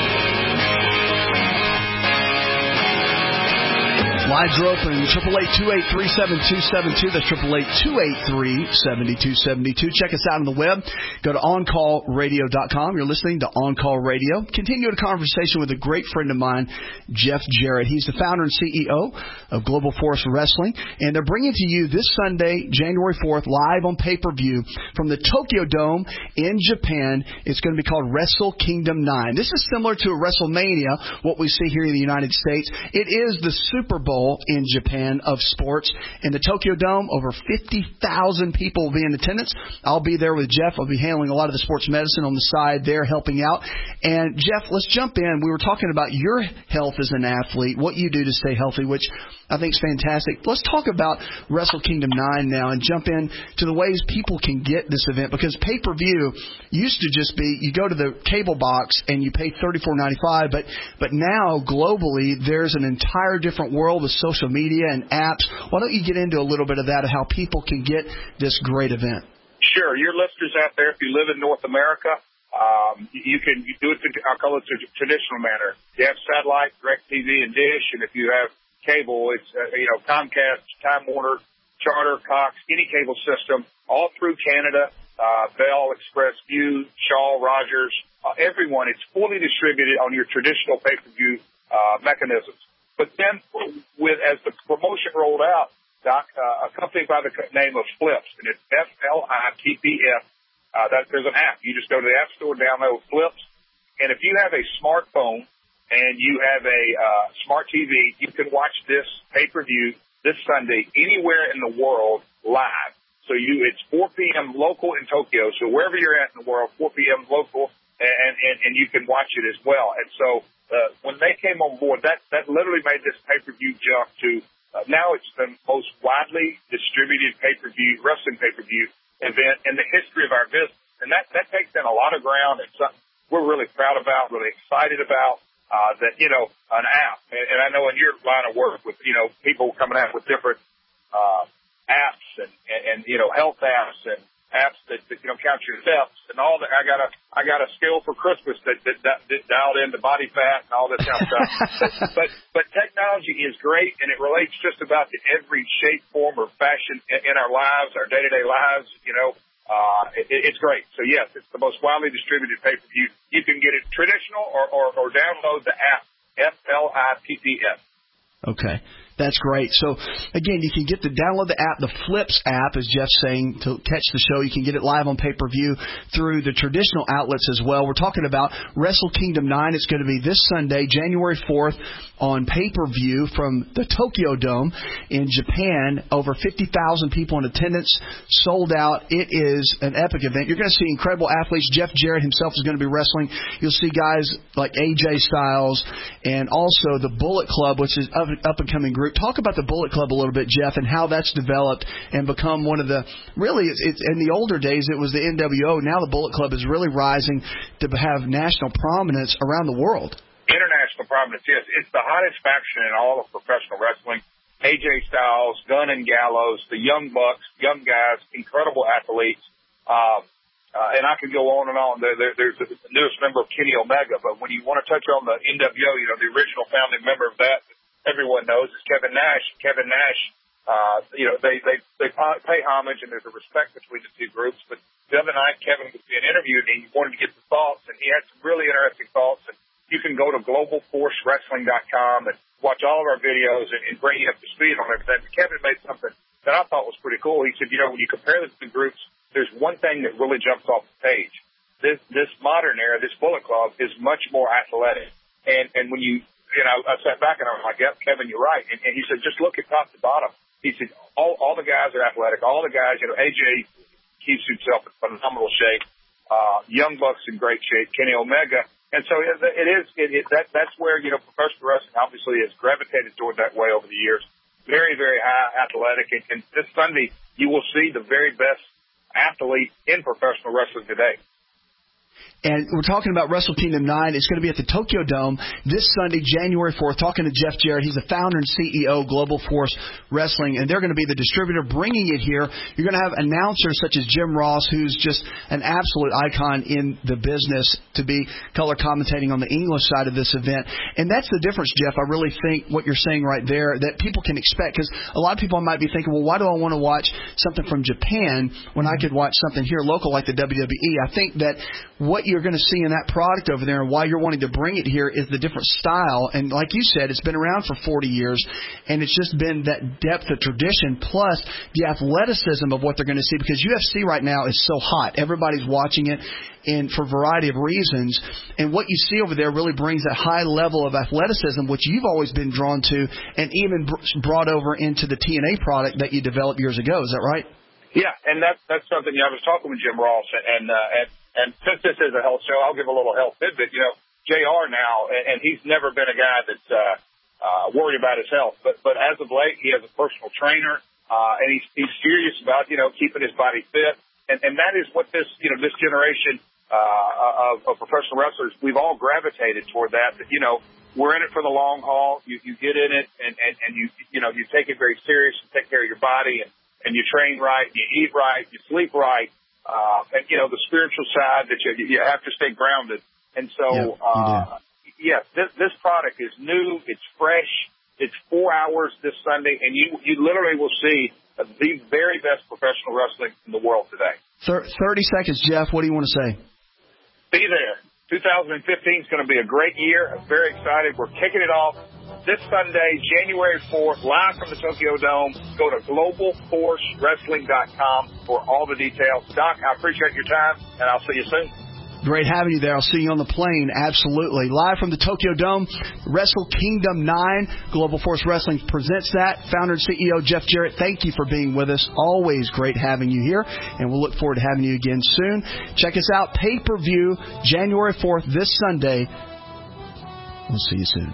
Speaker 3: Lines are open, eight eight eight, two eight three, seven two seven two. That's eight eight eight, two eight three, seven two seven two. Check us out on the web. Go to on call radio dot com. You're listening to On Call Radio. Continue a conversation with a great friend of mine, Jeff Jarrett. He's the founder and C E O of Global Force Wrestling, and they're bringing to you this Sunday, January fourth, live on pay-per-view from the Tokyo Dome in Japan. It's going to be called Wrestle Kingdom nine. This is similar to a WrestleMania, what we see here in the United States. It is the Super Bowl in Japan of sports. In the Tokyo Dome, over fifty thousand people will be in attendance. I'll be there with Jeff. I'll be handling a lot of the sports medicine on the side there, helping out. And Jeff, let's jump in. We were talking about your health as an athlete, what you do to stay healthy, which I think is fantastic. Let's talk about Wrestle Kingdom nine now and jump in to the ways people can get this event, because pay-per-view used to just be you go to the cable box and you pay thirty-four ninety-five, but but now globally there's an entire different world with social media and apps. Why don't you get into a little bit of that, of how people can get this great event?
Speaker 24: Sure. Your listeners out there, if you live in North America, um, you can do it, I'll call it the traditional manner. You have satellite, DirecTV, and Dish, and if you have cable, it's, uh, you know, Comcast, Time Warner, Charter, Cox, any cable system, all through Canada, uh, Bell, Express, View, Shaw, Rogers, uh, everyone. It's fully distributed on your traditional pay-per-view uh, mechanisms. But then, with as the promotion rolled out, Doc, uh, a company by the name of Flips, and it's F L I P P S. Uh, that, there's an app. You just go to the App Store, download Flips, and if you have a smartphone and you have a uh, smart T V, you can watch this pay-per-view this Sunday anywhere in the world live. So you, it's four p.m. local in Tokyo. So wherever you're at in the world, four p.m. local, and, and, and you can watch it as well. And so uh, when they came on board, that, that literally made this pay-per-view jump to uh, now it's the most widely distributed pay-per-view, wrestling pay-per-view event in the history of our business. And that, that takes in a lot of ground and something we're really proud about, really excited about. Uh, that, you know, an app, and, and I know in your line of work with, you know, people coming out with different, uh, apps and, and, and, you know, health apps and apps that, that, you know, count your steps and all that. I got a, I got a skill for Christmas that, that, that, that dialed into body fat and all this kind of stuff. but, but, but technology is great, and it relates just about to every shape, form, or fashion in, in our lives, our day-to-day lives, you know. Uh, it, it's great. So yes, it's the most widely distributed pay-per-view. You can get it traditional or, or, or download the app, F L I P P S.
Speaker 3: Okay. That's great. So, again, you can get the download the app, the Flips app, as Jeff's saying, to catch the show. You can get it live on pay-per-view through the traditional outlets as well. We're talking about Wrestle Kingdom nine. It's going to be this Sunday, January fourth, on pay-per-view from the Tokyo Dome in Japan. Over fifty thousand people in attendance, sold out. It is an epic event. You're going to see incredible athletes. Jeff Jarrett himself is going to be wrestling. You'll see guys like A J Styles and also the Bullet Club, which is up, up-and-coming group. Talk about the Bullet Club a little bit, Jeff, and how that's developed and become one of the, really, it's, it's, in the older days, it was the N W O. Now the Bullet Club is really rising to have national prominence around the world.
Speaker 24: International prominence, yes. It's the hottest faction in all of professional wrestling. A J Styles, Gunn and Gallows, the Young Bucks, young guys, incredible athletes. Um, uh, and I could go on and on. There, there, there's the newest member of Kenny Omega, but when you want to touch on the N W O, you know, the original founding member of that, everyone knows is Kevin Nash. Kevin Nash, uh, you know, they, they, they pay homage and there's a respect between the two groups. But the other night, Kevin was being interviewed and he wanted to get the thoughts, and he had some really interesting thoughts. And you can go to global force wrestling dot com and watch all of our videos and, and bring you up to speed on everything. But Kevin made something that I thought was pretty cool. He said, you know, when you compare the two groups, there's one thing that really jumps off the page. This this modern era, this Bullet Club, is much more athletic. And and when you, you know, I sat back and I was like, yep, Kevin, you're right. And, and he said, just look at top to bottom. He said, all, all the guys are athletic. All the guys, you know, A J keeps himself in phenomenal shape. Uh, Young Buck's in great shape. Kenny Omega. And so it, it is, it, it, that, that's where, you know, professional wrestling obviously has gravitated toward that way over the years. Very, very high athletic. And, and this Sunday, you will see the very best athlete in professional wrestling today.
Speaker 3: And we're talking about Wrestle Kingdom nine. It's going to be at the Tokyo Dome this Sunday, January fourth. Talking to Jeff Jarrett. He's the founder and C E O of Global Force Wrestling, and they're going to be the distributor bringing it here. You're going to have announcers such as Jim Ross, who's just an absolute icon in the business, to be color commentating on the English side of this event. And that's the difference, Jeff. I really think what you're saying right there, that people can expect, because a lot of people might be thinking, well, why do I want to watch something from Japan when I could watch something here local like the W W E? I think that what you're going to see in that product over there and why you're wanting to bring it here is the different style. And like you said, it's been around for forty years, and it's just been that depth of tradition plus the athleticism of what they're going to see, because U F C right now is so hot. Everybody's watching it, and for a variety of reasons. And what you see over there really brings that high level of athleticism, which you've always been drawn to and even brought over into the T N A product that you developed years ago. Is that right?
Speaker 24: Yeah, and that, that's something, you know, I was talking with Jim Ross, and, uh, and And since this is a health show, I'll give a little health tidbit. You know, J R now, and, and he's never been a guy that's uh, uh, worried about his health. But but as of late, he has a personal trainer, uh, and he's he's serious about, you know, keeping his body fit. And, and that is what this, you know, this generation uh, of, of professional wrestlers, we've all gravitated toward that. That, you know, we're in it for the long haul. You, you get in it, and, and, and you you know, you take it very serious. You take care of your body, and, and you train right, you eat right, you sleep right. Uh, and, you know, the spiritual side that you, you have to stay grounded. And so, yeah, uh, yes, this, this product is new. It's fresh. It's four hours this Sunday, and you, you literally will see uh, the very best professional wrestling in the world today.
Speaker 3: thirty seconds, Jeff. What do you want to say?
Speaker 24: Be there. twenty fifteen is going to be a great year. I'm very excited. We're kicking it off this Sunday, January fourth, live from the Tokyo Dome. Go to global force wrestling dot com for all the details. Doc, I appreciate your time, and I'll see you soon.
Speaker 3: Great having you there. I'll see you on the plane. Absolutely. Live from the Tokyo Dome, Wrestle Kingdom nine. Global Force Wrestling presents that. Founder and C E O Jeff Jarrett, thank you for being with us. Always great having you here, and we'll look forward to having you again soon. Check us out, pay-per-view, January fourth, this Sunday. We'll see you soon.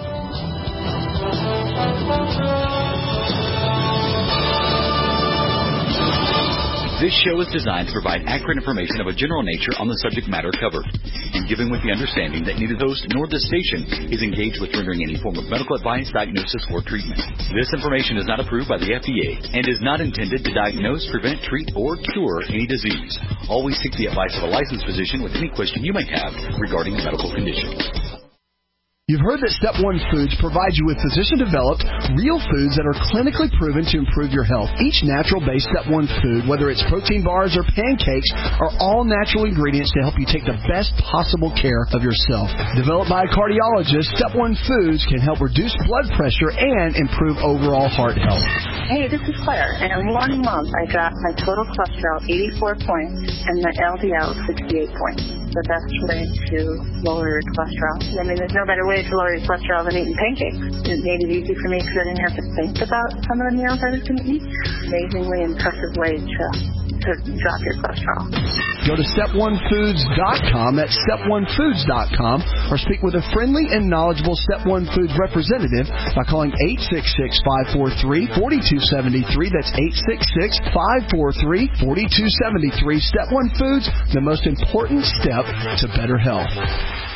Speaker 7: This show is designed to provide accurate information of a general nature on the subject matter covered, and given with the understanding that neither host nor this station is engaged with rendering any form of medical advice, diagnosis, or treatment. This information is not approved by the F D A and is not intended to diagnose, prevent, treat, or cure any disease. Always seek the advice of a licensed physician with any question you may have regarding a medical condition.
Speaker 3: You've heard that Step One Foods provides you with physician-developed, real foods that are clinically proven to improve your health. Each natural-based Step One food, whether it's protein bars or pancakes, are all natural ingredients to help you take the best possible care of yourself. Developed by a cardiologist, Step One Foods can help reduce blood pressure and improve overall heart health.
Speaker 8: Hey, this is Claire, and in one month I dropped my total cholesterol eighty-four points and my L D L sixty-eight points. The best way to lower your cholesterol. I mean, there's no better way to lower your cholesterol than eating pancakes. It made it easy for me because I didn't have to think about some of the meals I was going to eat. Amazingly impressive way to, to drop your cholesterol.
Speaker 3: Go to step one foods dot com. That's step one foods dot com. Or speak with a friendly and knowledgeable Step One Foods representative by calling eight six six, five four three, four two seven three. That's eight six six, five four three, four two seven three. Step One Foods, the most important step to better health.